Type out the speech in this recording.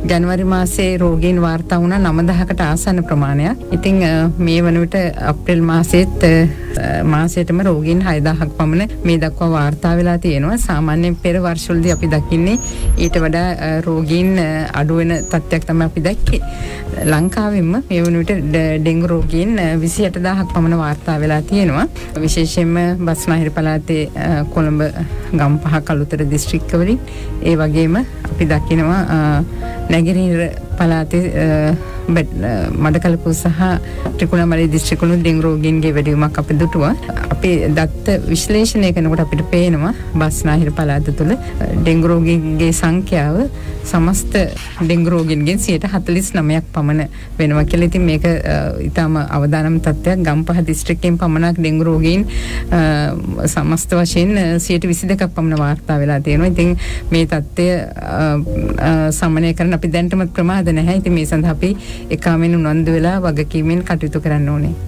ජනවාරි මාසයේ රෝගීන් වාර්තා වුණා 9000කට ආසන්න ප්‍රමාණයක්. ඉතින් මේ වන විට අප්‍රේල් මාසයේටම රෝගීන් 6000ක් පමණ මේ දක්වා වාර්තා වෙලා තියෙනවා. සාමාන්‍යයෙන් පෙර වර්ෂවලදී අපි දකින්නේ ඊට වඩා රෝගීන් අඩු වෙන තත්ත්වයක් තමයි අපි දැක්කේ. ලංකාවෙම මේ වන විට ඩෙන්ගු රෝගීන් 28000ක් පමණ වාර්තා වෙලා තියෙනවා. විශේෂයෙන්ම බස්නාහිර පළාතේ කොළඹ ගම්පහ කළුතර දිස්ත්‍රික්කවලින් ඒ වගේම අපි දකිනවා නැගෙනහිර පළාතේ මඩකලපුව සහ ත්‍රිකුණාමලී දිස්ත්‍රික්කවල ඩෙන්ගු රෝගීන්ගේ වැඩිවීමක් අපි දුටුවා. අපි දත්ත විශ්ලේෂණය කරනකොට අපිට පේනවා බස්නාහිර පළාත තුළ ඩෙන්ගු රෝගීන්ගේ සංඛ්‍යාව සමස්ත ඩෙන්ගු රෝගීන්ගෙන් 49% පමණ වෙනවා කියලා. ඉතින් මේක ඊටම අවදානම් තත්ත්වයක්. ගම්පහ දිස්ත්‍රික්කයෙන් පමණක් ඩෙන්ගු රෝගීන් සමස්ත වශයෙන් 22% පමණ වාර්තා වෙලා තියෙනවා. ඉතින් මේ තත්ත්වය සමනය කරන්න අපි දැනටමත් ප්‍රමාද නැහැ. ඉතින් මේ සඳහා අපි එකමෙන් උනන්දු වෙලා වගකීමෙන් කටයුතු කරන්න ඕනේ.